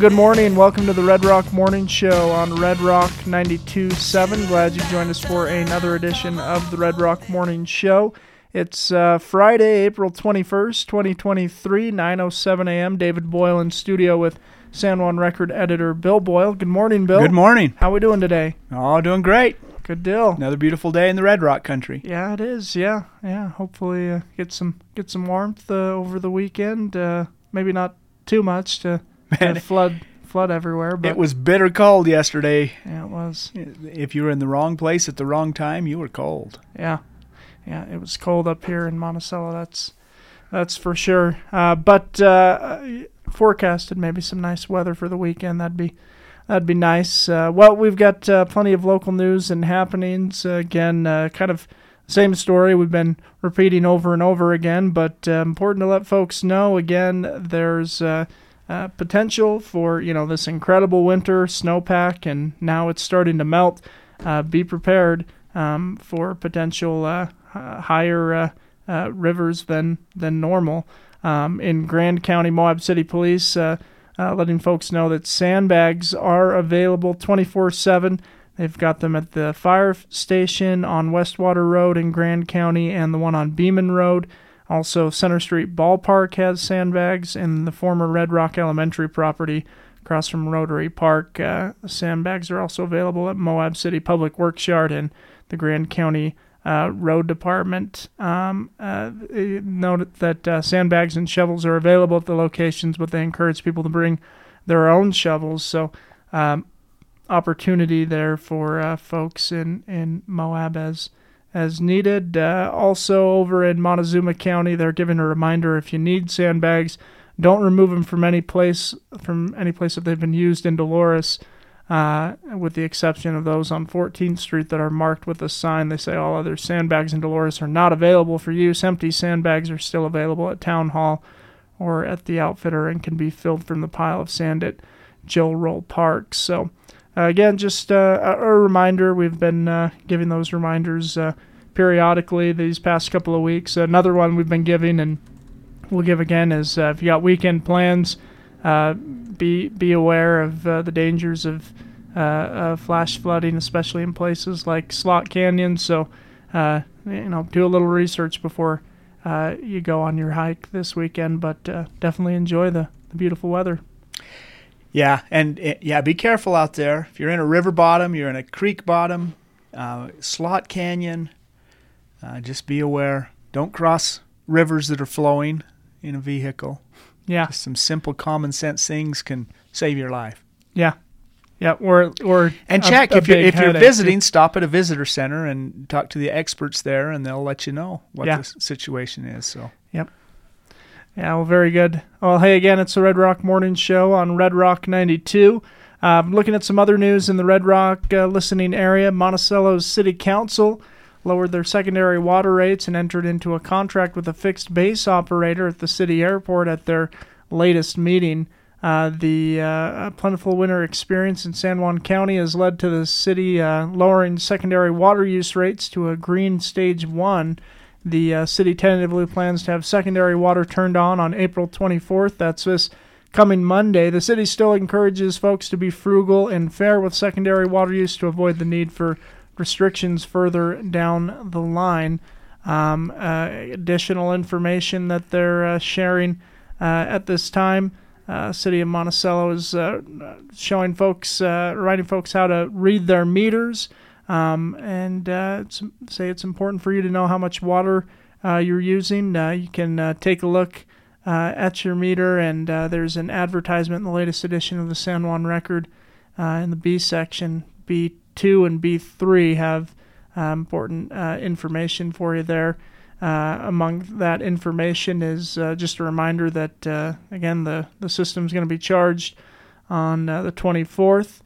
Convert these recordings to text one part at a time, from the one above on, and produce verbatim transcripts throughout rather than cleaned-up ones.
good morning. Welcome to the Red Rock Morning Show on Red Rock ninety-two point seven. Glad you joined us for another edition of the Red Rock Morning Show. It's uh, Friday, April twenty-first, twenty twenty-three, nine oh seven a.m. David Boyle in studio with San Juan Record editor Bill Boyle. Good morning, Bill. Good morning. How we doing today? Oh, doing great. Good deal. Another beautiful day in the Red Rock country. Yeah, it is. Yeah, yeah. Hopefully uh, get some get some warmth uh, over the weekend. Uh, maybe not too much to Man, flood flood everywhere. But it was bitter cold yesterday. Yeah, it was. If you were in the wrong place at the wrong time, you were cold. Yeah, yeah. It was cold up here in Monticello. That's that's for sure. Uh, but uh, forecasted maybe some nice weather for the weekend. That'd be that'd be nice. Uh, well, we've got uh, plenty of local news and happenings. Uh, again, uh, kind of same story we've been repeating over and over again. But uh, important to let folks know. Again, there's uh, uh, potential for you know this incredible winter snowpack, and now it's starting to melt. Uh, be prepared um, for potential uh, uh, higher uh, uh, rivers than than normal. Um, in Grand County, Moab City Police uh, uh, letting folks know that sandbags are available twenty-four seven. They've got them at the fire station on Westwater Road in Grand County and the one on Beeman Road. Also, Center Street Ballpark has sandbags, and the former Red Rock Elementary property across from Rotary Park. Uh, sandbags are also available at Moab City Public Works Yard and the Grand County uh, Road Department. Um, uh, note that uh, sandbags and shovels are available at the locations, but they encourage people to bring their own shovels. So, um, opportunity there for uh, folks in, in Moab as as needed. Uh, also over in Montezuma County, they're giving a reminder if you need sandbags, don't remove them from any place from any place that they've been used in Dolores, uh, with the exception of those on fourteenth Street that are marked with a sign. They say all other sandbags in Dolores are not available for use. Empty sandbags are still available at Town Hall or at the Outfitter and can be filled from the pile of sand at Joe Roll Park. So uh, again, just uh, a reminder. We've been uh, giving those reminders uh, periodically these past couple of weeks. Another one we've been giving and we'll give again is uh, if you got weekend plans, uh, be be aware of uh, the dangers of uh, uh, flash flooding, especially in places like Slot Canyon. So, uh, you know, do a little research before uh, you go on your hike this weekend. But uh, definitely enjoy the, the beautiful weather. Yeah, and uh, yeah, be careful out there. If you're in a river bottom, you're in a creek bottom, uh, Slot Canyon, uh, just be aware. Don't cross rivers that are flowing in a vehicle. Yeah. Just some simple common sense things can save your life. Yeah. Yeah, or or and a, check a if you're if you're headache. visiting, stop at a visitor center and talk to the experts there, and they'll let you know what Yeah. the situation is. So. Yep. Yeah, well, very good. Well, hey, again, it's the Red Rock Morning Show on Red Rock ninety-two. Uh, looking at some other news in the Red Rock uh, listening area. Monticello's City Council lowered their secondary water rates and entered into a contract with a fixed base operator at the city airport at their latest meeting. Uh, the uh, plentiful winter experience in San Juan County has led to the city uh, lowering secondary water use rates to a green stage one. The uh, city tentatively plans to have secondary water turned on on April twenty-fourth. That's this coming Monday. The city still encourages folks to be frugal and fair with secondary water use to avoid the need for restrictions further down the line. Um, uh, additional information that they're uh, sharing uh, at this time. Uh, City of Monticello is uh, showing folks, uh, writing folks how to read their meters. Um, and uh, it's, say it's important for you to know how much water uh, you're using. Uh, you can uh, take a look uh, at your meter, and uh, there's an advertisement in the latest edition of the San Juan Record uh, in the B section. B two and B three have uh, important uh, information for you there. Uh, among that information is uh, just a reminder that, uh, again, the, the system's going to be charged on uh, the twenty-fourth.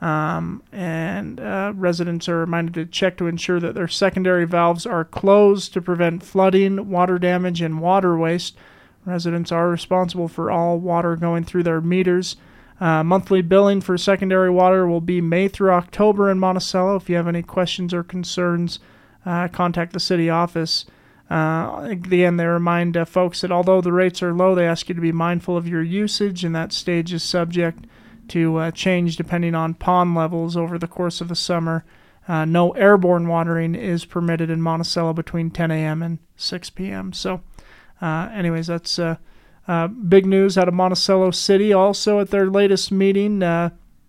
Um, and uh, residents are reminded to check to ensure that their secondary valves are closed to prevent flooding, water damage, and water waste. Residents are responsible for all water going through their meters. Uh, monthly billing for secondary water will be May through October in Monticello. If you have any questions or concerns, uh, contact the city office. Uh, again, they remind uh, folks that although the rates are low, they ask you to be mindful of your usage, and that stage is subject to uh, change depending on pond levels over the course of the summer. Uh, no airborne watering is permitted in Monticello between ten a.m. and six p.m. So, uh, anyways, that's uh, uh, big news out of Monticello City. Also, at their latest meeting, uh,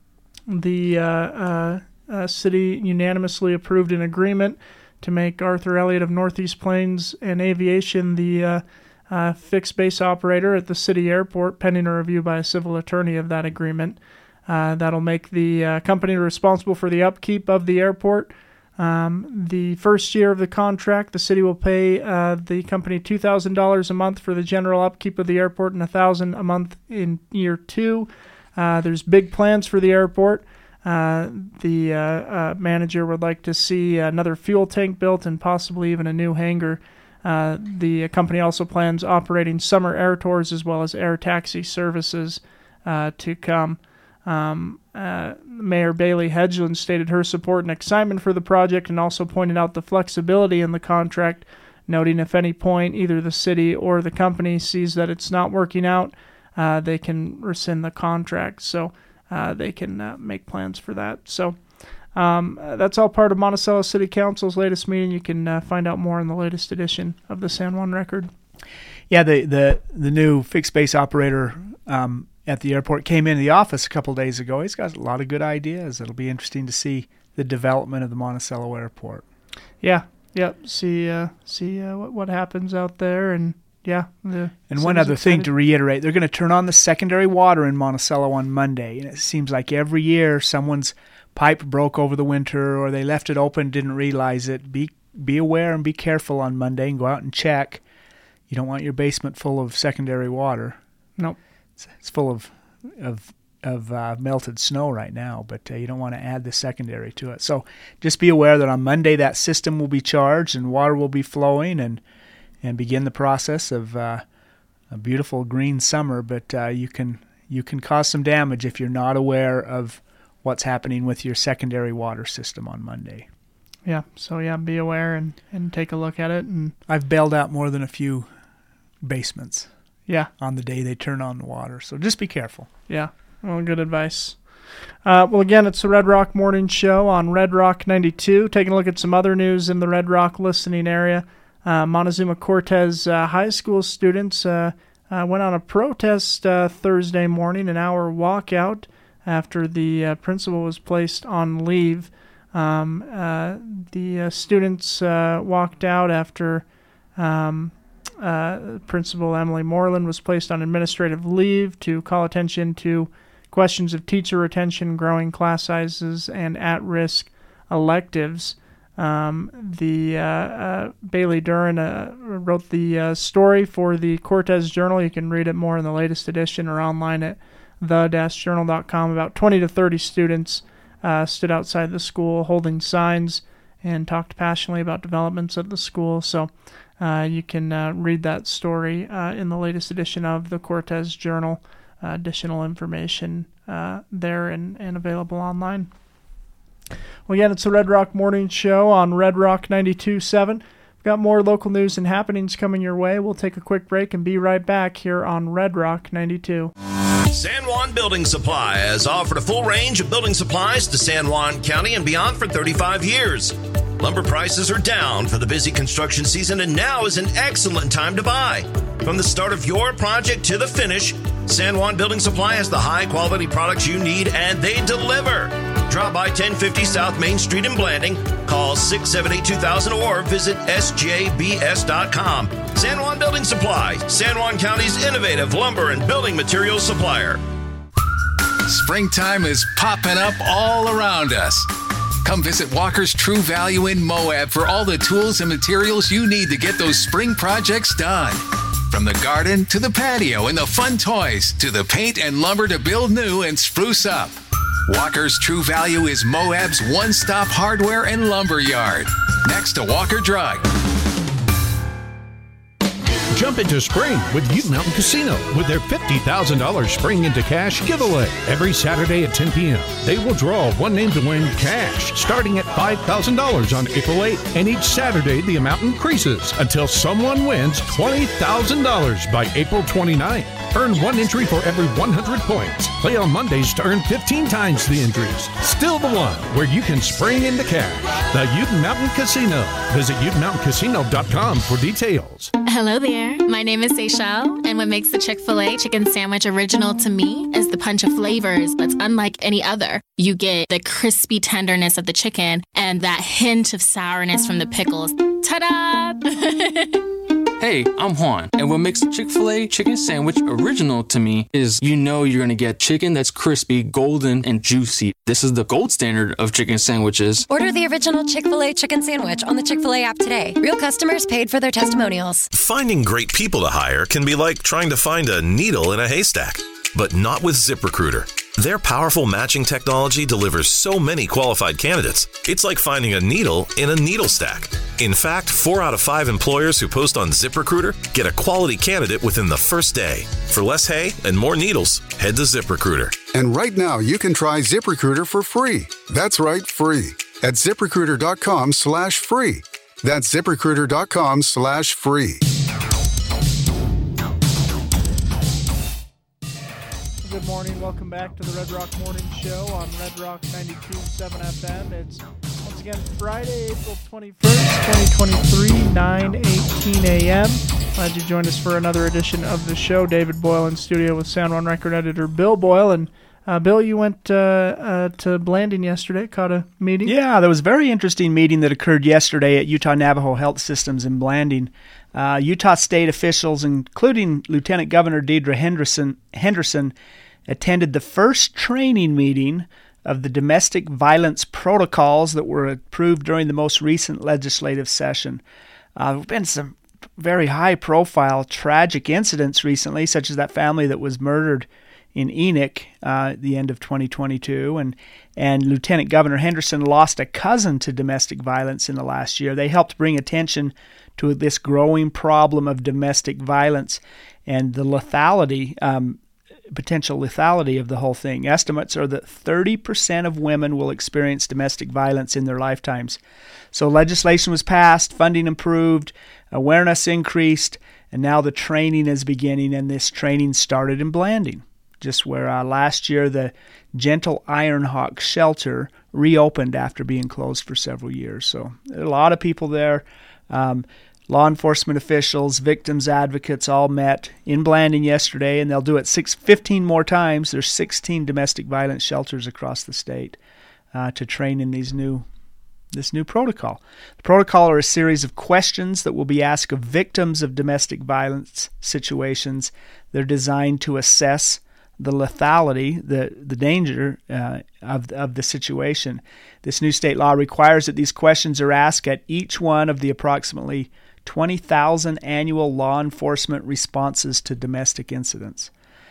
the uh, uh, uh, city unanimously approved an agreement to make Arthur Elliott of Northeast Plains and Aviation the uh, uh, fixed base operator at the city airport, pending a review by a civil attorney of that agreement. Uh, that'll make the uh, company responsible for the upkeep of the airport. Um, the first year of the contract, the city will pay uh, the company two thousand dollars a month for the general upkeep of the airport and one thousand dollars a month in year two. Uh, there's big plans for the airport. Uh, the uh, uh, manager would like to see another fuel tank built and possibly even a new hangar. Uh, the company also plans operating summer air tours as well as air taxi services uh, to come. Um, uh, Mayor Bailey Hedgeland stated her support and excitement for the project and also pointed out the flexibility in the contract, noting if any point either the city or the company sees that it's not working out, uh, they can rescind the contract. So uh, they can uh, make plans for that. So um, that's all part of Monticello City Council's latest meeting. You can uh, find out more in the latest edition of the San Juan Record. Yeah, the the, the new fixed base operator um, at the airport came into the office a couple days ago. He's got a lot of good ideas. It'll be interesting to see the development of the Monticello Airport. Yeah, yep. See, uh, see uh, what what happens out there, and yeah. The and one other excited. thing to reiterate: they're going to turn on the secondary water in Monticello on Monday, and it seems like every year someone's pipe broke over the winter, or they left it open, didn't realize it. Be be aware and be careful on Monday, and go out and check. You don't want your basement full of secondary water. Nope. It's, it's full of of of uh, melted snow right now, but uh, you don't want to add the secondary to it. So just be aware that on Monday that system will be charged and water will be flowing, and and begin the process of uh, a beautiful green summer. But uh, you can you can cause some damage if you're not aware of what's happening with your secondary water system on Monday. Yeah. So yeah, be aware and, and take a look at it. And I've bailed out more than a few basements. Yeah. On the day they turn on the water. So just be careful. Yeah. Well, good advice. Uh, well, again, it's the Red Rock Morning Show on Red Rock ninety-two. Taking a look at some other news in the Red Rock listening area. Uh, Montezuma Cortez uh, high school students uh, uh, went on a protest uh, Thursday morning, an hour walkout after the uh, principal was placed on leave. Um, uh, the uh, students uh, walked out after um, uh, Principal Emily Moreland was placed on administrative leave to call attention to questions of teacher retention, growing class sizes, and at-risk electives. Um, the uh, uh, Bailey Duran uh, wrote the uh, story for the Cortez Journal. You can read it more in the latest edition or online at the dash journal dot com. About twenty to thirty students uh, stood outside the school holding signs and talked passionately about developments at the school. So uh, you can uh, read that story uh, in the latest edition of the Cortez Journal. Uh, additional information uh, there and, and available online. Well, again, it's the Red Rock Morning Show on Red Rock ninety-two point seven. We've got more local news and happenings coming your way. We'll take a quick break and be right back here on Red Rock ninety-two. San Juan Building Supply has offered a full range of building supplies to San Juan County and beyond for thirty-five years. Lumber prices are down for the busy construction season, and now is an excellent time to buy. From the start of your project to the finish, San Juan Building Supply has the high-quality products you need, and they deliver. Drop by ten fifty South Main Street in Blanding, call six seven eight two thousand, or visit S J B S dot com. San Juan Building Supply, San Juan County's innovative lumber and building materials supplier. Springtime is popping up all around us. Come visit Walker's True Value in Moab for all the tools and materials you need to get those spring projects done. From the garden to the patio and the fun toys to the paint and lumber to build new and spruce up. Walker's True Value is Moab's one-stop hardware and lumber yard, next to Walker Drug. Jump into spring with Ute Mountain Casino with their fifty thousand dollars Spring into Cash giveaway every Saturday at ten p.m. They will draw one name to win cash starting at five thousand dollars on April eighth. And each Saturday, the amount increases until someone wins twenty thousand dollars by April twenty-ninth. Earn one entry for every one hundred points. Play on Mondays to earn fifteen times the entries. Still the one where you can spring into cash. The Ute Mountain Casino. Visit ute mountain casino dot com for details. Hello there. My name is Seychelle, and what makes the Chick-fil-A chicken sandwich original to me is the punch of flavors that's unlike any other. You get the crispy tenderness of the chicken and that hint of sourness from the pickles. Ta-da! Hey, I'm Juan, and what makes the Chick-fil-A chicken sandwich original to me is you know you're going to get chicken that's crispy, golden, and juicy. This is the gold standard of chicken sandwiches. Order the original Chick-fil-A chicken sandwich on the Chick-fil-A app today. Real customers paid for their testimonials. Finding great people to hire can be like trying to find a needle in a haystack, but not with ZipRecruiter. Their powerful matching technology delivers so many qualified candidates, it's like finding a needle in a needle stack. In fact, four out of five employers who post on ZipRecruiter get a quality candidate within the first day. For less hay and more needles, head to ZipRecruiter. And right now, you can try ZipRecruiter for free. That's right, free. At ZipRecruiter.com slash free. That's ZipRecruiter.com slash free. Good morning. Welcome back to the Red Rock Morning Show on Red Rock ninety-two point seven F M. It's once again Friday, April twenty-first, twenty twenty-three, nine eighteen a.m. Glad you joined us for another edition of the show. David Boyle in studio with Sound One record editor Bill Boyle. And uh, Bill, you went uh, uh, to Blanding yesterday, caught a meeting? Yeah, there was a very interesting meeting that occurred yesterday at Utah Navajo Health Systems in Blanding. Uh, Utah state officials, including Lieutenant Governor Deidre Henderson, Henderson, attended the first training meeting of the domestic violence protocols that were approved during the most recent legislative session. Uh, there have been some very high-profile tragic incidents recently, such as that family that was murdered in Enoch uh, at the end of twenty twenty-two, and and Lieutenant Governor Henderson lost a cousin to domestic violence in the last year. They helped bring attention to this growing problem of domestic violence and the lethality, um, potential lethality of the whole thing. Estimates are that thirty percent of women will experience domestic violence in their lifetimes. So legislation was passed, funding improved, awareness increased, and now the training is beginning, and this training started in Blanding, just where uh, last year the Gentle Ironhawk shelter reopened after being closed for several years. So there are a lot of people there. Um, law enforcement officials, victims advocates all met in Blanding yesterday, and they'll do it six, fifteen more times. There's sixteen domestic violence shelters across the state uh, to train in these new this new protocol. The protocol are a series of questions that will be asked of victims of domestic violence situations. They're designed to assess the lethality, the the danger uh, of of the situation. This new state law requires that these questions are asked at each one of the approximately twenty thousand annual law enforcement responses to domestic incidents.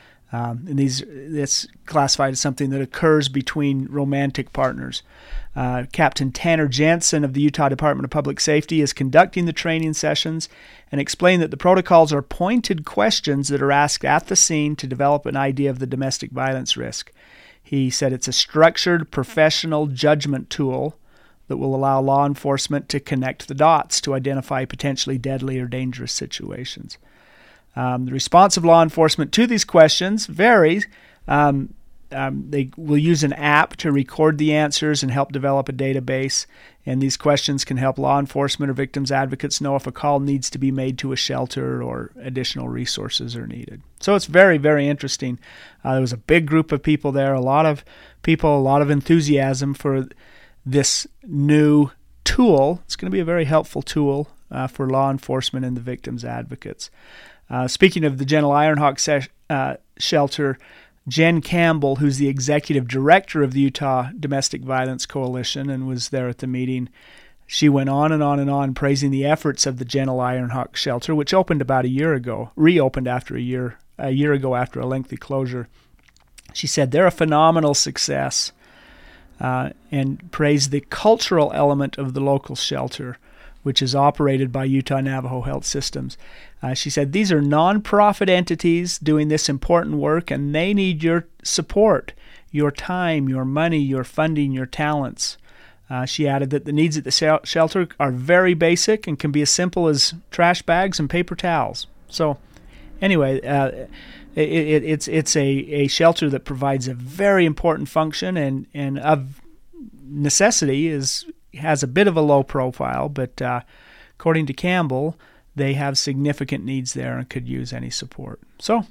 Um, and these it's classified as something that occurs between romantic partners. Uh, Captain Tanner Jensen of the Utah Department of Public Safety is conducting the training sessions and explained that the protocols are pointed questions that are asked at the scene to develop an idea of the domestic violence risk. He said it's a structured, professional judgment tool that will allow law enforcement to connect the dots to identify potentially deadly or dangerous situations. Um, the response of law enforcement to these questions varies. Um, um, they will use an app to record the answers and help develop a database. And these questions can help law enforcement or victims advocates know if a call needs to be made to a shelter or additional resources are needed. So it's very, very interesting. Uh, there was a big group of people there, a lot of people, a lot of enthusiasm for this new tool. It's going to be a very helpful tool uh, for law enforcement and the victims advocates. Uh, speaking of the Gentle Ironhawk se- uh, shelter, Jen Campbell, who's the executive director of the Utah Domestic Violence Coalition and was there at the meeting, she went on and on and on praising the efforts of the Gentle Ironhawk shelter, which opened about a year ago, reopened after a year, a year ago after a lengthy closure. She said they're a phenomenal success uh, and praised the cultural element of the local shelter, which is operated by Utah Navajo Health Systems. Uh, she said, these are nonprofit entities doing this important work, and they need your support, your time, your money, your funding, your talents. Uh, she added that the needs at the shel- shelter are very basic and can be as simple as trash bags and paper towels. So anyway, uh, it, it, it's it's a, a shelter that provides a very important function and, and of necessity is has a bit of a low profile, but uh, according to Campbell, they have significant needs there and could use any support. So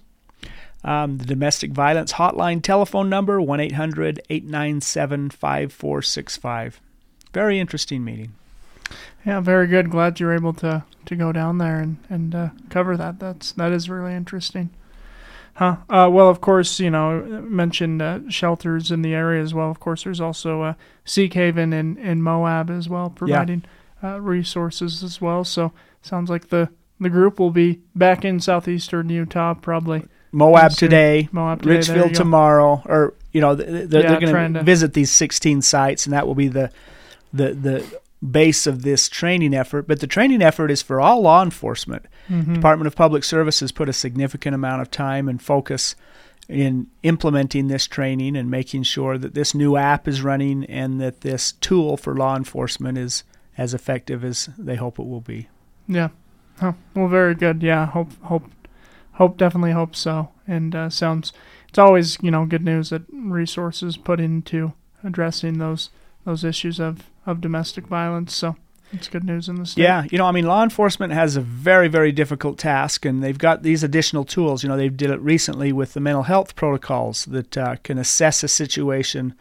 um, the domestic violence hotline telephone number, one eight hundred, eight nine seven, five four six five. Very interesting meeting. Yeah, very good. Glad you're able to, to go down there and, and uh, cover that. That's, that is really interesting. Huh. Uh, well, of course, you know, mentioned uh, shelters in the area as well. Of course, there's also uh, Seekhaven in, in Moab as well, providing yeah. uh, resources as well. So sounds like the, the group will be back in southeastern Utah probably. Moab today, Moab today, Richville tomorrow, or, you know, they're, yeah, they're going to visit these sixteen sites, and that will be the the the base of this training effort. But the training effort is for all law enforcement. Mm-hmm. Department of Public Services put a significant amount of time and focus in implementing this training and making sure that this new app is running and that this tool for law enforcement is as effective as they hope it will be. Yeah. Oh, well, very good. Yeah, hope hope hope definitely hope so. And uh, sounds it's always, you know, good news that resources put into addressing those those issues of, of domestic violence. So it's good news in the state. Yeah, you know, I mean, law enforcement has a very, very difficult task, and they've got these additional tools. You know, they did it recently with the mental health protocols that uh, can assess a situation,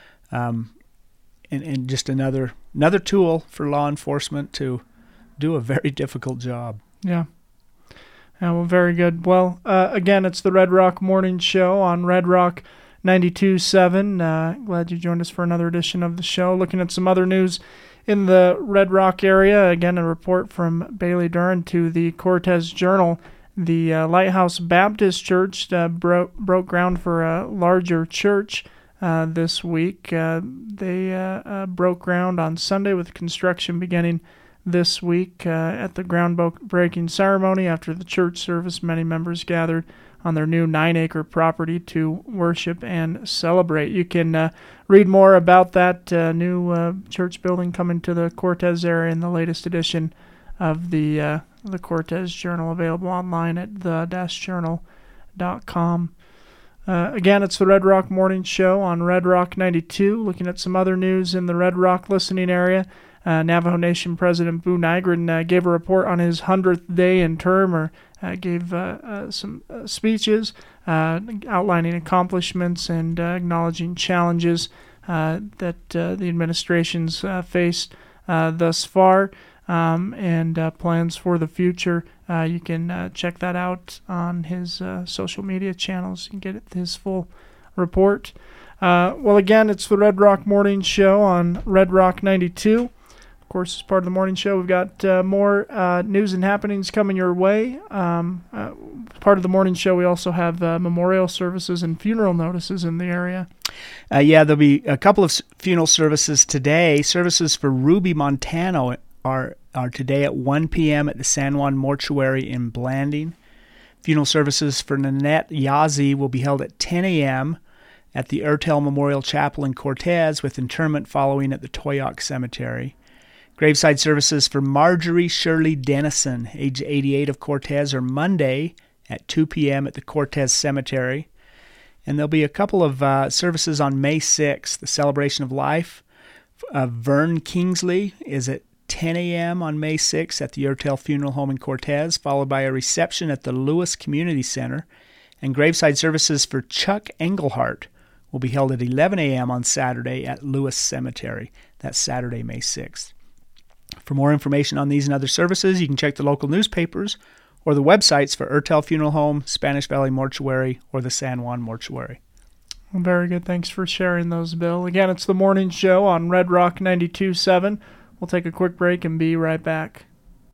um, and, and just another another tool for law enforcement to do a very difficult job. Yeah. Yeah, well, very good. Well, uh, again, it's the Red Rock Morning Show on Red Rock ninety-two point seven. Uh, glad you joined us for another edition of the show. Looking at some other news in the Red Rock area. Again, a report from Bailey Duran to the Cortez Journal. The uh, Lighthouse Baptist Church uh, bro- broke ground for a larger church uh, this week. Uh, they uh, uh, broke ground on Sunday with construction beginning this week. Uh, at the groundbreaking ceremony after the church service, many members gathered on their new nine-acre property to worship and celebrate. You can uh, read more about that uh, new uh, church building coming to the Cortez area in the latest edition of the uh, the Cortez Journal, available online at the dash journal dot com. Uh, again, it's the Red Rock Morning Show on Red Rock ninety-two. Looking at some other news in the Red Rock listening area. Uh, Navajo Nation President Boo Nygren uh, gave a report on his hundredth day in term, or uh, gave uh, uh, some uh, speeches uh, outlining accomplishments and uh, acknowledging challenges uh, that uh, the administration's uh, faced uh, thus far, um, and uh, plans for the future. Uh, you can uh, check that out on his uh, social media channels. You can get his full report. Uh, well, again, it's the Red Rock Morning Show on Red Rock ninety-two. Of course, as part of the morning show, we've got uh, more uh, news and happenings coming your way. Um, uh, part of the morning show, we also have uh, memorial services and funeral notices in the area. Uh, yeah, there'll be a couple of funeral services today. Services for Ruby Montano are are today at one p.m. at the San Juan Mortuary in Blanding. Funeral services for Nanette Yazzie will be held at ten a.m. at the Ertel Memorial Chapel in Cortez, with interment following at the Toyoak Cemetery. Graveside services for Marjorie Shirley Dennison, age eighty-eight, of Cortez, are Monday at two p.m. at the Cortez Cemetery. And there'll be a couple of uh, services on May sixth. The Celebration of Life of Vern Kingsley is at ten a.m. on May sixth at the Ertel Funeral Home in Cortez, followed by a reception at the Lewis Community Center. And graveside services for Chuck Engelhart will be held at eleven a.m. on Saturday at Lewis Cemetery. That's Saturday, May sixth. For more information on these and other services, you can check the local newspapers or the websites for Ertel Funeral Home, Spanish Valley Mortuary, or the San Juan Mortuary. Well, very good. Thanks for sharing those, Bill. Again, it's the morning show on Red Rock ninety-two point seven. We'll take a quick break and be right back.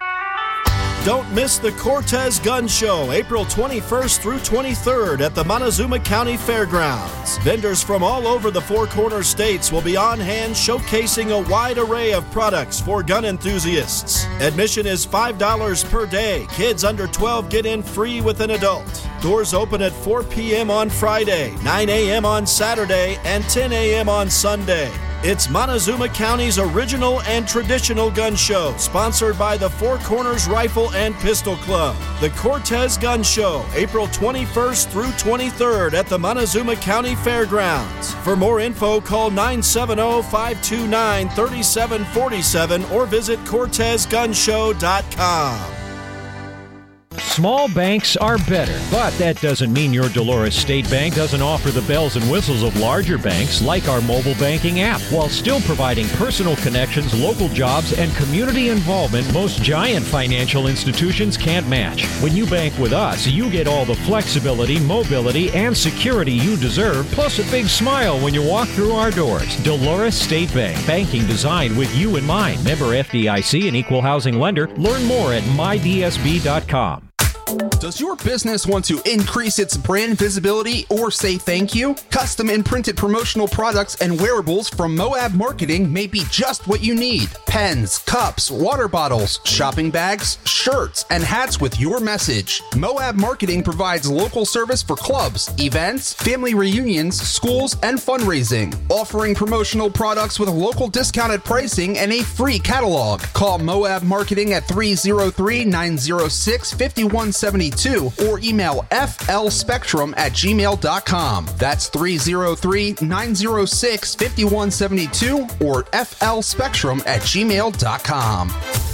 Don't miss the Cortez Gun Show, April twenty-first through twenty-third at the Montezuma County Fairgrounds. Vendors from all over the Four Corners states will be on hand showcasing a wide array of products for gun enthusiasts. Admission is five dollars per day. Kids under twelve get in free with an adult. Doors open at four p.m. on Friday, nine a.m. on Saturday, and ten a.m. on Sunday. It's Montezuma County's original and traditional gun show, sponsored by the Four Corners Rifle and Pistol Club. The Cortez Gun Show, April twenty-first through twenty-third at the Montezuma County Fairgrounds. For more info, call nine seven zero, five two nine, three seven four seven or visit cortez gun show dot com. Small banks are better, but that doesn't mean your Dolores State Bank doesn't offer the bells and whistles of larger banks like our mobile banking app, while still providing personal connections, local jobs, and community involvement most giant financial institutions can't match. When you bank with us, you get all the flexibility, mobility, and security you deserve, plus a big smile when you walk through our doors. Dolores State Bank, banking designed with you in mind. Member F D I C and equal housing lender. Learn more at my d s b dot com. Does your business want to increase its brand visibility or say thank you? Custom and printed promotional products and wearables from Moab Marketing may be just what you need. Pens, cups, water bottles, shopping bags, shirts, and hats with your message. Moab Marketing provides local service for clubs, events, family reunions, schools, and fundraising, offering promotional products with local discounted pricing and a free catalog. Call Moab Marketing at three oh three, nine oh six, five one seven two or email f l spectrum at gmail dot com. That's three oh three, nine oh six, five one seven two or f l spectrum at gmail dot com.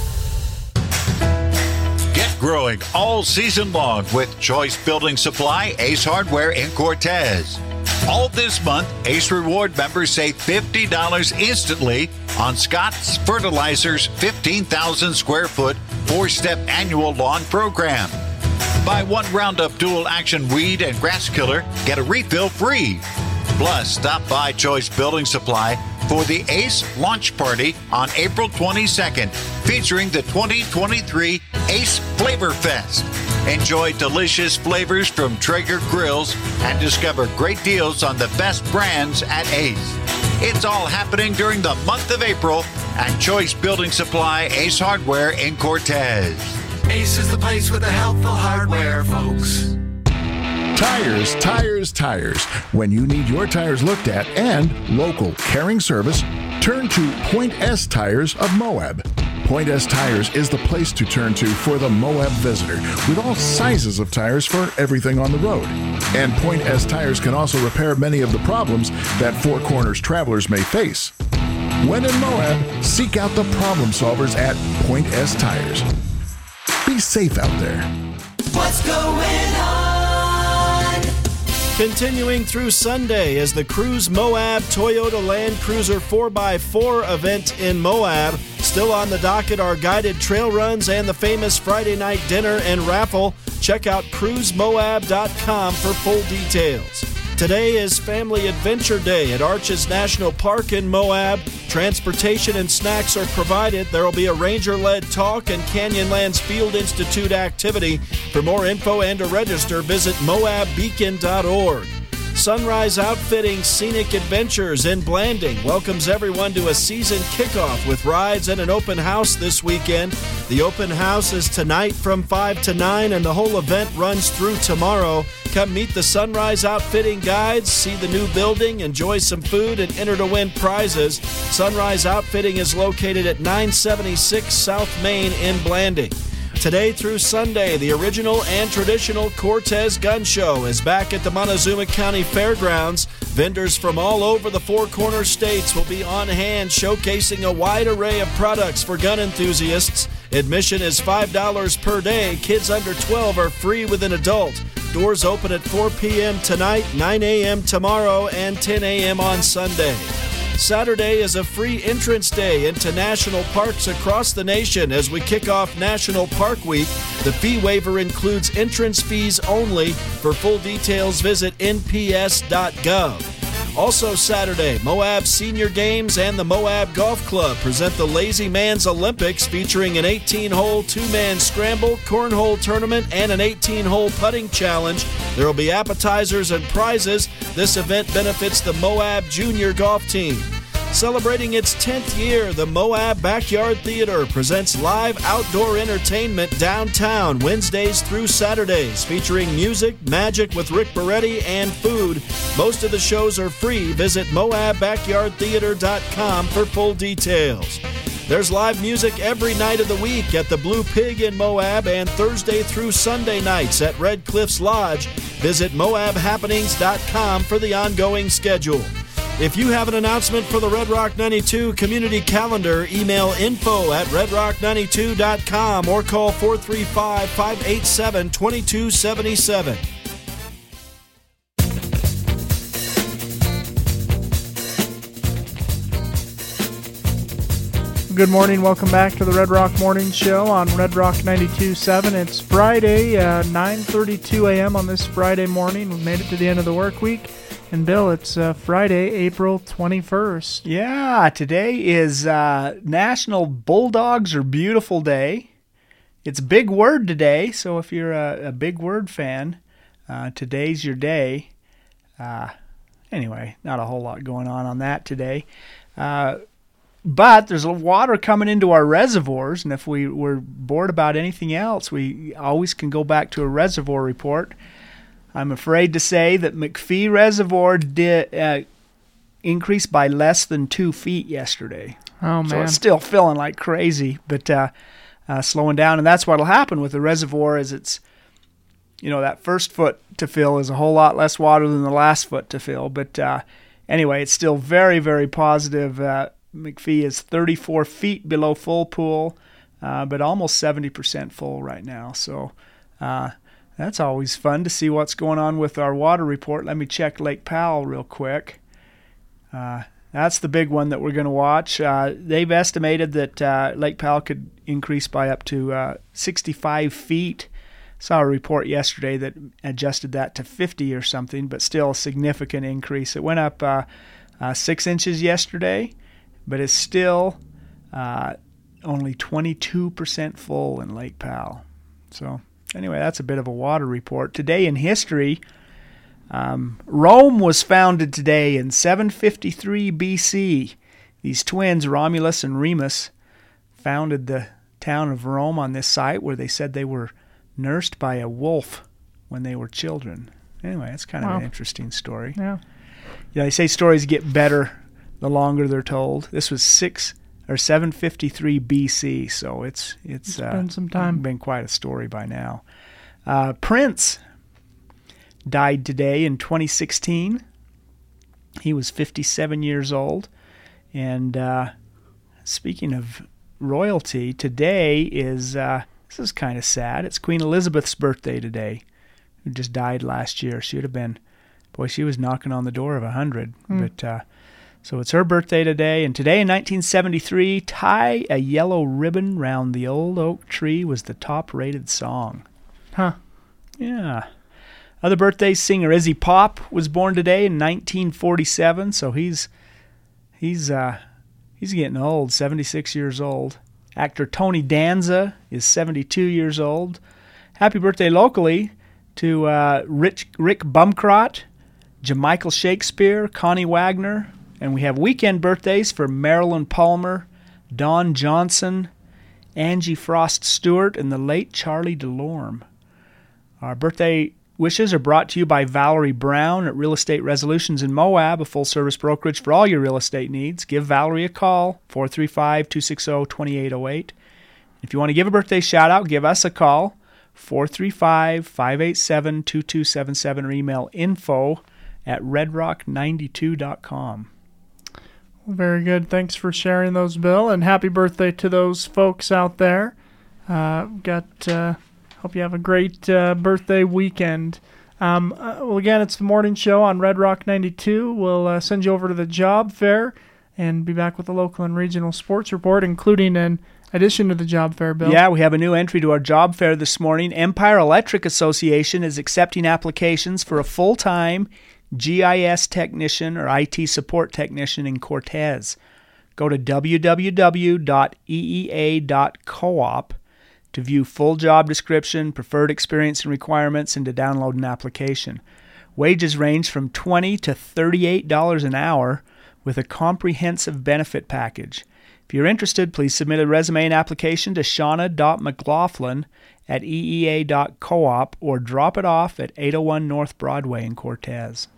Get growing all season long with Choice Building Supply, Ace Hardware in Cortez. All this month, Ace Reward members save fifty dollars instantly on Scott's Fertilizer's fifteen thousand square foot four-step annual lawn program. Buy one Roundup Dual Action Weed and Grass Killer, get a refill free. Plus, stop by Choice Building Supply for the Ace Launch Party on April twenty-second, featuring the twenty twenty-three Ace Flavor Fest. Enjoy delicious flavors from Traeger grills and discover great deals on the best brands at Ace. It's all happening during the month of April at Choice Building Supply, Ace Hardware in Cortez. Ace is the place with the helpful hardware, folks. Tires, tires, tires. When you need your tires looked at and local caring service, turn to Point S Tires of Moab. Point S Tires is the place to turn to for the Moab visitor, with all sizes of tires for everything on the road. And Point S Tires can also repair many of the problems that Four Corners travelers may face. When in Moab, seek out the problem solvers at Point S Tires. Be safe out there. What's going on? Continuing through Sunday is the Cruise Moab Toyota Land Cruiser four by four event in Moab. Still on the docket are guided trail runs and the famous Friday night dinner and raffle. Check out cruise moab dot com for full details. Today is Family Adventure Day at Arches National Park in Moab. Transportation and snacks are provided. There will be a ranger-led talk and Canyonlands Field Institute activity. For more info and to register, visit moab beacon dot org. Sunrise Outfitting Scenic Adventures in Blanding welcomes everyone to a season kickoff with rides and an open house this weekend. The open house is tonight from five to nine, and the whole event runs through tomorrow. Come meet the Sunrise Outfitting guides, see the new building, enjoy some food, and enter to win prizes. Sunrise Outfitting is located at nine seventy-six South Main in Blanding. Today through Sunday, the original and traditional Cortez Gun Show is back at the Montezuma County Fairgrounds. Vendors from all over the Four Corners states will be on hand showcasing a wide array of products for gun enthusiasts. Admission is five dollars per day. Kids under twelve are free with an adult. Doors open at four p.m. tonight, nine a.m. tomorrow, and ten a.m. on Sunday. Saturday is a free entrance day into national parks across the nation as we kick off National Park Week. The fee waiver includes entrance fees only. For full details, visit n p s dot gov. Also Saturday, Moab Senior Games and the Moab Golf Club present the Lazy Man's Olympics, featuring an eighteen-hole two-man scramble, cornhole tournament, and an eighteen-hole putting challenge. There will be appetizers and prizes. This event benefits the Moab Junior Golf Team. Celebrating its tenth year, the Moab Backyard Theater presents live outdoor entertainment downtown Wednesdays through Saturdays, featuring music, magic with Rick Beretti, and food. Most of the shows are free. Visit moab backyard theater dot com for full details. There's live music every night of the week at the Blue Pig in Moab and Thursday through Sunday nights at Red Cliffs Lodge. Visit moab happenings dot com for the ongoing schedule. If you have an announcement for the Red Rock ninety-two community calendar, email info at red rock ninety-two dot com or call four three five, five eight seven, two two seven seven. Good morning. Welcome back to the Red Rock Morning Show on Red Rock ninety-two point seven. It's Friday, uh, nine thirty-two a.m. on this Friday morning. We've made it to the end of the work week. And, Bill, it's uh, Friday, April twenty-first. Yeah, today is uh, National Bulldogs Are Beautiful Day. It's a big word today, so if you're a, a big word fan, uh, today's your day. Uh, anyway, not a whole lot going on on that today. Uh But there's a water coming into our reservoirs, and if we were bored about anything else, we always can go back to a reservoir report. I'm afraid to say that McPhee Reservoir did uh, increase by less than two feet yesterday. Oh, man. So it's still filling like crazy, but uh, uh, slowing down. And that's what will happen with the reservoir is it's, you know, that first foot to fill is a whole lot less water than the last foot to fill. But uh, anyway, it's still very, very positive. Uh, McPhee is thirty-four feet below full pool, uh, but almost seventy percent full right now. So uh, that's always fun to see what's going on with our water report. Let me check Lake Powell real quick. Uh, that's the big one that we're going to watch. Uh, they've estimated that uh, Lake Powell could increase by up to uh, sixty-five feet. Saw a report yesterday that adjusted that to fifty or something, but still a significant increase. It went up uh, uh, six inches yesterday. But it's still uh, only twenty-two percent full in Lake Powell. So anyway, that's a bit of a water report. Today in history, um, Rome was founded today in seven fifty-three B C. These twins, Romulus and Remus, founded the town of Rome on this site where they said they were nursed by a wolf when they were children. Anyway, that's kind of Wow. an interesting story. Yeah. Yeah, they say stories get better the longer they're told. This was six or seven fifty-three B C, so it's it's, It's been some time. been quite a story by now. Uh, Prince died today in twenty sixteen. He was fifty-seven years old. And uh, speaking of royalty, today is uh, this is kind of sad. It's Queen Elizabeth's birthday today, who just died last year. She would have been, boy, she was knocking on the door of a hundred, Hmm. but. Uh, So it's her birthday today, and today in nineteen seventy-three, Tie a Yellow Ribbon Round the Old Oak Tree was the top-rated song. Huh. Yeah. Other birthdays, singer Izzy Pop was born today in nineteen forty-seven, so he's he's uh he's getting old, seventy-six years old. Actor Tony Danza is seventy-two years old. Happy birthday locally to uh, Rich, Rick Bumcrot, Jamichael Shakespeare, Connie Wagner. And we have weekend birthdays for Marilyn Palmer, Don Johnson, Angie Frost Stewart, and the late Charlie DeLorme. Our birthday wishes are brought to you by Valerie Brown at Real Estate Resolutions in Moab, a full-service brokerage for all your real estate needs. Give Valerie a call, four three five, two six zero, two eight zero eight. If you want to give a birthday shout-out, give us a call, four three five, five eight seven, two two seven seven, or email info at red rock ninety-two dot com. Very good. Thanks for sharing those, Bill, and happy birthday to those folks out there. Uh, got. Uh, hope you have a great uh, birthday weekend. Um, uh, well, again, it's the morning show on Red Rock ninety-two. We'll uh, send you over to the job fair and be back with a local and regional sports report, including an addition to the job fair, Bill. Yeah, we have a new entry to our job fair this morning. Empire Electric Association is accepting applications for a full-time G I S technician or I T support technician in Cortez. Go to w w w dot e e a dot coop to view full job description, preferred experience and requirements, and to download an application. Wages range from twenty dollars to thirty-eight dollars an hour, with a comprehensive benefit package. If you're interested, please submit a resume and application to shauna dot mclaughlin at e e a dot coop or drop it off at eight oh one North Broadway in Cortez.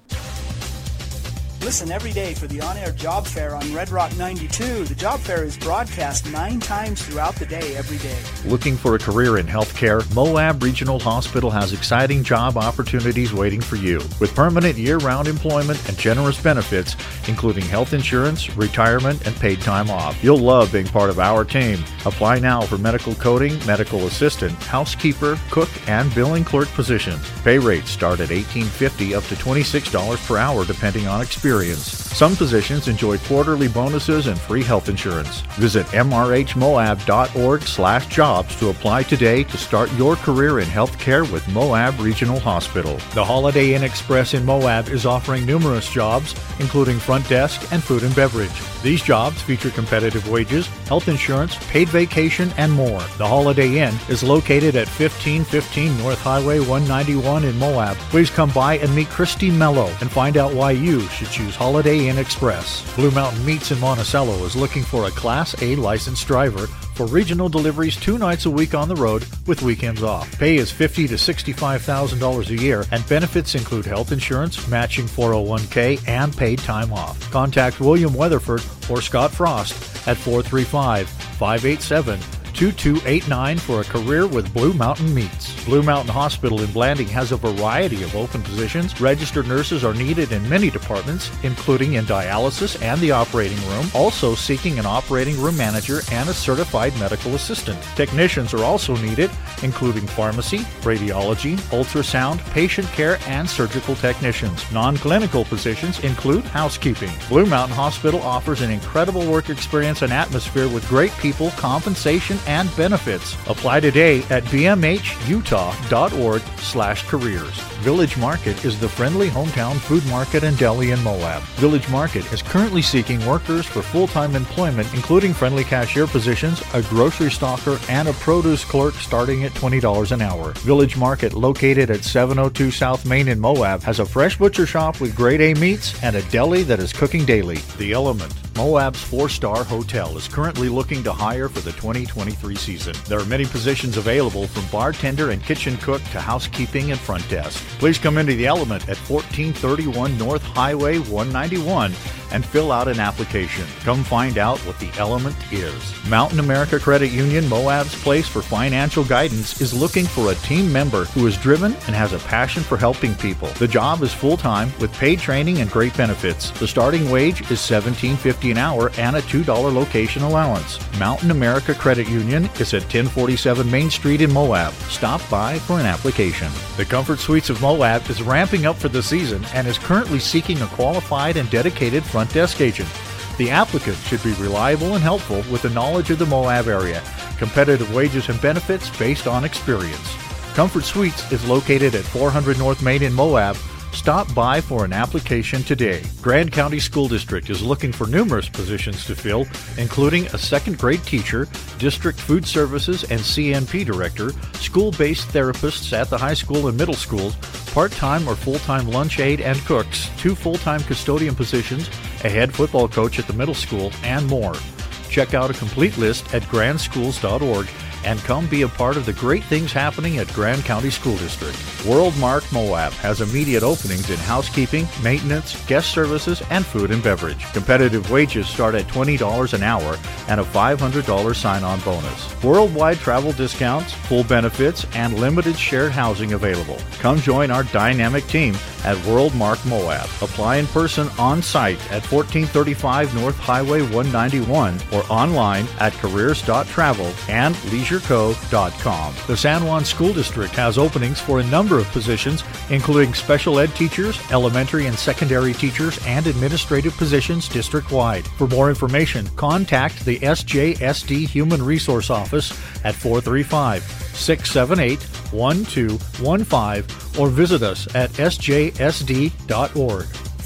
Listen every day for the on-air job fair on Red Rock ninety-two. The job fair is broadcast nine times throughout the day, every day. Looking for a career in healthcare? Moab Regional Hospital has exciting job opportunities waiting for you. With permanent year-round employment and generous benefits, including health insurance, retirement, and paid time off. You'll love being part of our team. Apply now for medical coding, medical assistant, housekeeper, cook, and billing clerk positions. Pay rates start at eighteen fifty up to twenty-six dollars per hour depending on experience. Some positions enjoy quarterly bonuses and free health insurance. Visit m r h moab dot org slash jobs to apply today to start your career in healthcare with Moab Regional Hospital. The Holiday Inn Express in Moab is offering numerous jobs, including front desk and food and beverage. These jobs feature competitive wages, health insurance, paid vacation, and more. The Holiday Inn is located at fifteen fifteen North Highway one ninety-one in Moab. Please come by and meet Christy Mello and find out why you should choose Holiday Inn Express. Blue Mountain Meats in Monticello is looking for a Class A licensed driver for regional deliveries two nights a week on the road with weekends off. Pay is fifty thousand to sixty-five thousand dollars a year, and benefits include health insurance, matching four oh one k, and paid time off. Contact William Weatherford or Scott Frost at four three five, five eight seven, two two eight nine for a career with Blue Mountain Meats. Blue Mountain Hospital in Blanding has a variety of open positions. Registered nurses are needed in many departments, including in dialysis and the operating room, also seeking an operating room manager and a certified medical assistant. Technicians are also needed, including pharmacy, radiology, ultrasound, patient care, and surgical technicians. Non-clinical positions include housekeeping. Blue Mountain Hospital offers an incredible work experience and atmosphere with great people, compensation, and benefits. Apply today at b m h utah dot org slash careers. Village Market is the friendly hometown food market and deli in Moab. Village Market is currently seeking workers for full-time employment, including friendly cashier positions, a grocery stalker, and a produce clerk starting at twenty dollars an hour. Village Market, located at seven oh two South Main in Moab, has a fresh butcher shop with grade A meats and a deli that is cooking daily. The Element, Moab's four-star hotel, is currently looking to hire for the twenty twenty-three season. There are many positions available, from bartender and kitchen cook to housekeeping and front desk. Please come into the Element at fourteen thirty-one North Highway one ninety-one and fill out an application. Come find out what the Element is. Mountain America Credit Union, Moab's place for financial guidance, is looking for a team member who is driven and has a passion for helping people. The job is full-time with paid training and great benefits. The starting wage is seventeen fifty an hour and a two dollar location allowance. Mountain America Credit Union is at ten forty-seven Main Street in Moab. Stop by for an application. The Comfort Suites of Moab is ramping up for the season and is currently seeking a qualified and dedicated front desk agent. The applicant should be reliable and helpful with the knowledge of the Moab area. Competitive wages and benefits based on experience. Comfort Suites is located at four hundred North Main in Moab. Stop by for an application today. Grand County School District is looking for numerous positions to fill, including a second grade teacher, district food services and C N P director, school-based therapists at the high school and middle schools, part-time or full-time lunch aide and cooks, two full-time custodian positions, a head football coach at the middle school, and more. Check out a complete list at grand schools dot org and come be a part of the great things happening at Grand County School District. Worldmark Moab has immediate openings in housekeeping, maintenance, guest services, and food and beverage. Competitive wages start at twenty dollars an hour and a five hundred dollars sign-on bonus. Worldwide travel discounts, full benefits, and limited shared housing available. Come join our dynamic team at Worldmark Moab. Apply in person on site at fourteen thirty-five North Highway one ninety-one or online at careers dot travel and leisure co dot com. The San Juan School District has openings for a number of positions, including special ed teachers, elementary and secondary teachers, and administrative positions district-wide. For more information, contact the S J S D Human Resource Office at four three five, six seven eight, one two one five or visit us at s j s d dot org.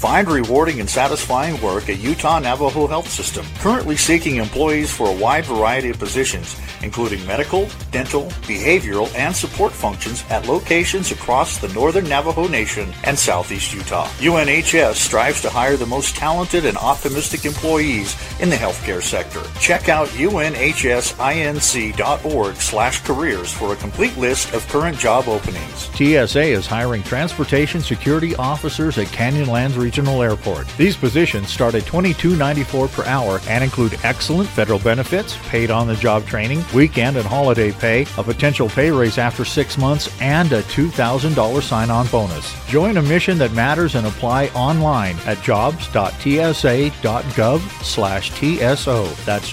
Find rewarding and satisfying work at Utah Navajo Health System, currently seeking employees for a wide variety of positions, including medical, dental, behavioral, and support functions at locations across the northern Navajo Nation and southeast Utah. U N H S strives to hire the most talented and optimistic employees in the healthcare sector. Check out unhsinc.org slash careers for a complete list of current job openings. T S A is hiring transportation security officers at Canyonlands Regional Airport. These positions start at twenty-two dollars and ninety-four cents per hour and include excellent federal benefits, paid on-the-job training, weekend and holiday pay, a potential pay raise after six months, and a two thousand dollars sign-on bonus. Join a mission that matters and apply online at jobs.tsa.gov slash TSO. That's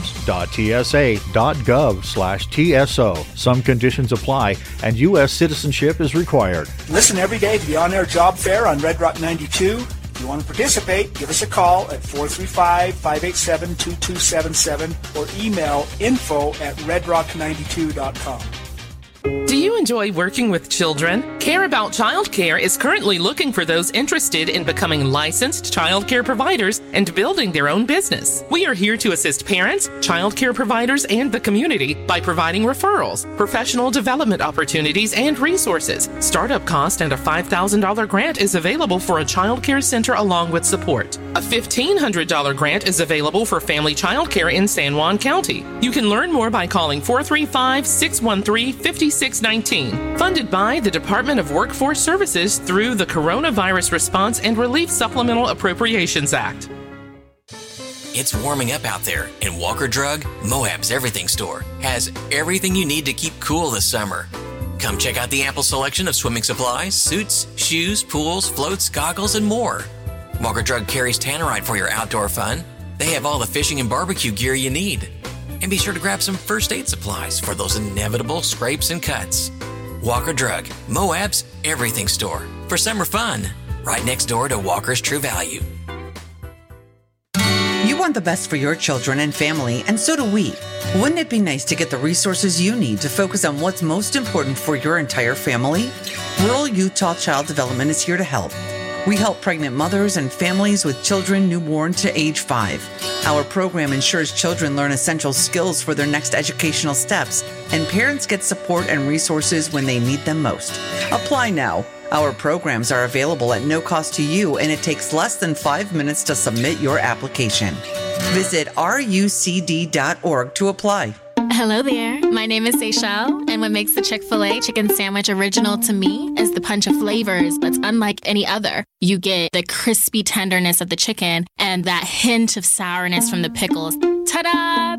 jobs.tsa.gov slash TSO. Some conditions apply, and U S citizenship is required. Listen every day to the On-Air Job Fair on Red Rock ninety-two. If you want to participate, give us a call at four three five, five eight seven, two two seven seven or email info at red rock ninety-two dot com. Do you enjoy working with children? Care About Child Care is currently looking for those interested in becoming licensed child care providers and building their own business. We are here to assist parents, child care providers, and the community by providing referrals, professional development opportunities, and resources. Startup cost and a five thousand dollars grant is available for a child care center along with support. A fifteen hundred dollars grant is available for family child care in San Juan County. You can learn more by calling four three five, six one three, five six one nine. Funded by the Department of Workforce Services through the Coronavirus Response and Relief Supplemental Appropriations Act. It's warming up out there, and Walker Drug, Moab's everything store, has everything you need to keep cool this summer. Come check out the ample selection of swimming supplies, suits, shoes, pools, floats, goggles, and more. Walker Drug carries Tannerite for your outdoor fun. They have all the fishing and barbecue gear you need. And be sure to grab some first aid supplies for those inevitable scrapes and cuts. Walker Drug, Moab's everything store for summer fun, right next door to Walker's True Value. You want the best for your children and family, and so do we. Wouldn't it be nice to get the resources you need to focus on what's most important for your entire family? Rural Utah Child Development is here to help. We help pregnant mothers and families with children newborn to age five. Our program ensures children learn essential skills for their next educational steps, and parents get support and resources when they need them most. Apply now. Our programs are available at no cost to you, and it takes less than five minutes to submit your application. Visit R U C D dot org to apply. Hello there. My name is Seychelle, and what makes the Chick-fil-A chicken sandwich original to me is the punch of flavors that's unlike any other. You get the crispy tenderness of the chicken and that hint of sourness from the pickles. Ta-da!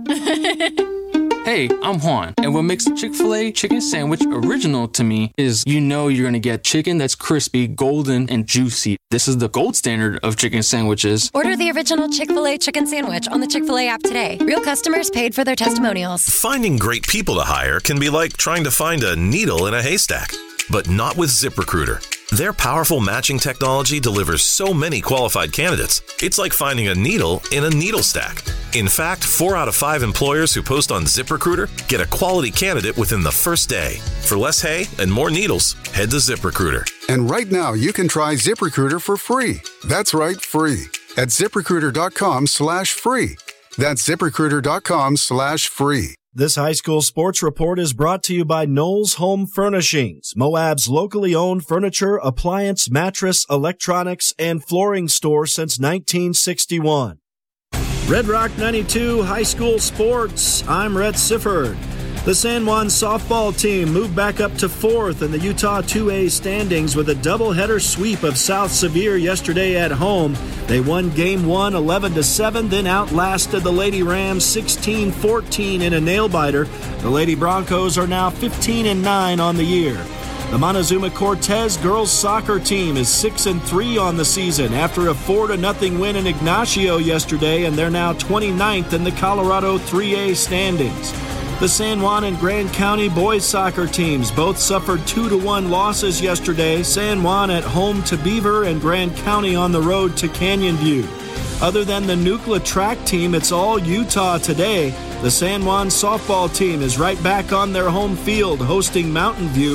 Hey, I'm Juan, and what makes the Chick-fil-A chicken sandwich original to me is you know you're going to get chicken that's crispy, golden, and juicy. This is the gold standard of chicken sandwiches. Order the original Chick-fil-A chicken sandwich on the Chick-fil-A app today. Real customers paid for their testimonials. Finding great people to hire can be like trying to find a needle in a haystack, but not with ZipRecruiter. Their powerful matching technology delivers so many qualified candidates, it's like finding a needle in a needle stack. In fact, four out of five employers who post on ZipRecruiter get a quality candidate within the first day. For less hay and more needles, head to ZipRecruiter. And right now, you can try ZipRecruiter for free. That's right, free. At ZipRecruiter.com slash free. That's ZipRecruiter.com slash free. This high school sports report is brought to you by Knowles Home Furnishings, Moab's locally owned furniture, appliance, mattress, electronics, and flooring store since nineteen sixty-one. Red Rock ninety-two High School Sports. I'm Rhett Sifford. The San Juan softball team moved back up to fourth in the Utah two A standings with a doubleheader sweep of South Sevier yesterday at home. They won game one eleven to seven, then outlasted the Lady Rams sixteen fourteen in a nail-biter. The Lady Broncos are now fifteen and nine on the year. The Montezuma Cortez girls soccer team is six and three on the season after a four to nothing win in Ignacio yesterday, and they're now twenty-ninth in the Colorado three A standings. The San Juan and Grand County boys soccer teams both suffered two to one losses yesterday, San Juan at home to Beaver and Grand County on the road to Canyon View. Other than the Nucla track team, it's all Utah today. The San Juan softball team is right back on their home field hosting Mountain View.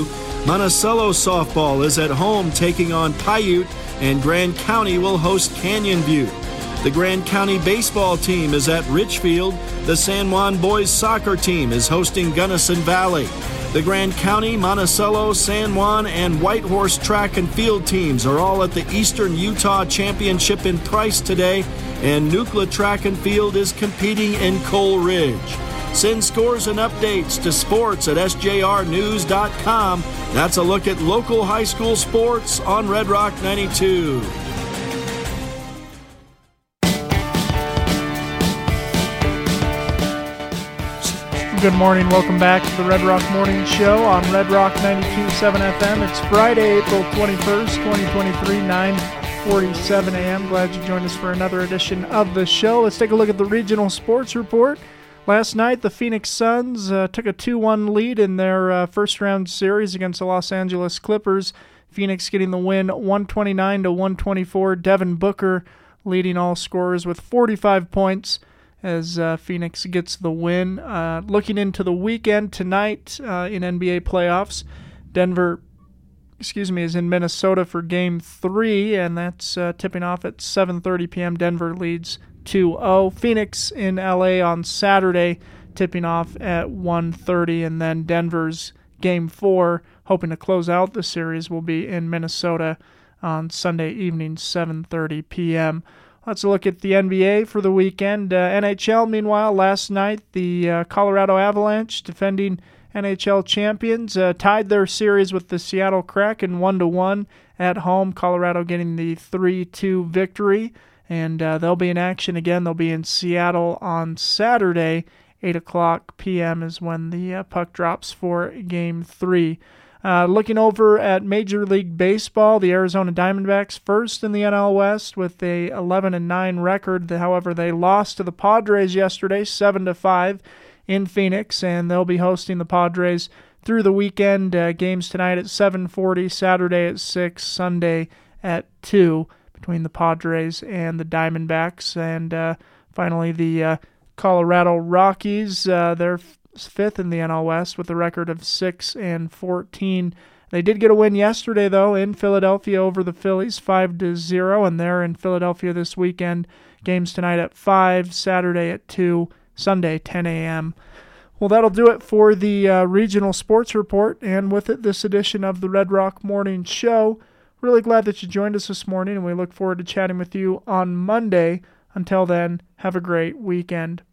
Monticello softball is at home taking on Paiute, and Grand County will host Canyon View. The Grand County baseball team is at Richfield. The San Juan boys soccer team is hosting Gunnison Valley. The Grand County, Monticello, San Juan, and Whitehorse track and field teams are all at the Eastern Utah Championship in Price today, and Nucla Track and Field is competing in Coal Ridge. Send scores and updates to sports at S J R news dot com. That's a look at local high school sports on Red Rock ninety-two. Good morning. Welcome back to the Red Rock Morning Show on Red Rock ninety-two point seven F M. It's Friday, April twenty-first, twenty twenty-three, nine forty-seven a.m. Glad you joined us for another edition of the show. Let's take a look at the regional sports report. Last night, the Phoenix Suns uh, took a two one lead in their uh, first-round series against the Los Angeles Clippers. Phoenix getting the win one twenty-nine to one twenty-four. Devin Booker leading all scorers with forty-five points. As uh, Phoenix gets the win. Uh, looking into the weekend tonight uh, in N B A playoffs, Denver, excuse me, is in Minnesota for Game Three, and that's uh, tipping off at seven thirty p.m. Denver leads two oh. Phoenix in L A on Saturday, tipping off at one thirty, and then Denver's Game Four, hoping to close out the series, will be in Minnesota on Sunday evening, seven thirty p.m. Let's look at the N B A for the weekend. Uh, N H L, meanwhile, last night, the uh, Colorado Avalanche, defending N H L champions, uh, tied their series with the Seattle Kraken one to one at home. Colorado getting the three two victory, and uh, they'll be in action again. They'll be in Seattle on Saturday. eight o'clock p.m. is when the uh, puck drops for Game three. Uh, looking over at Major League Baseball, the Arizona Diamondbacks first in the N L West with a eleven and nine record. However, they lost to the Padres yesterday, seven to five in Phoenix, and they'll be hosting the Padres through the weekend. Uh, games tonight at seven forty, Saturday at six, Sunday at two between the Padres and the Diamondbacks. And uh, finally, the uh, Colorado Rockies, uh, they're fifth in the N L West with a record of six and fourteen. They did get a win yesterday, though, in Philadelphia over the Phillies, five to zero, and they're in Philadelphia this weekend. Games tonight at five, Saturday at two, Sunday ten a.m. Well, that'll do it for the uh, regional sports report, and with it, this edition of the Red Rock Morning Show. Really glad that you joined us this morning, and we look forward to chatting with you on Monday. Until then, have a great weekend.